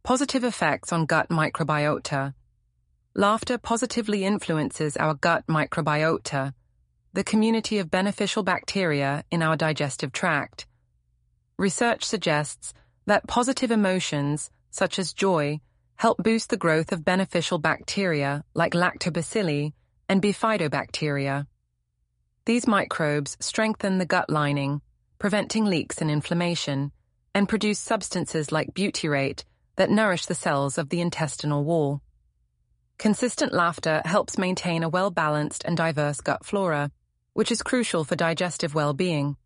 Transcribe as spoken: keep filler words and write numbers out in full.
Positive effects on gut microbiota. Laughter positively influences our gut microbiota, the community of beneficial bacteria in our digestive tract. Research suggests that positive emotions, such as joy, help boost the growth of beneficial bacteria like lactobacilli and bifidobacteria. These microbes strengthen the gut lining, preventing leaks and inflammation, and produce substances like butyrate that nourish the cells of the intestinal wall. Consistent laughter helps maintain a well-balanced and diverse gut flora, which is crucial for digestive well-being.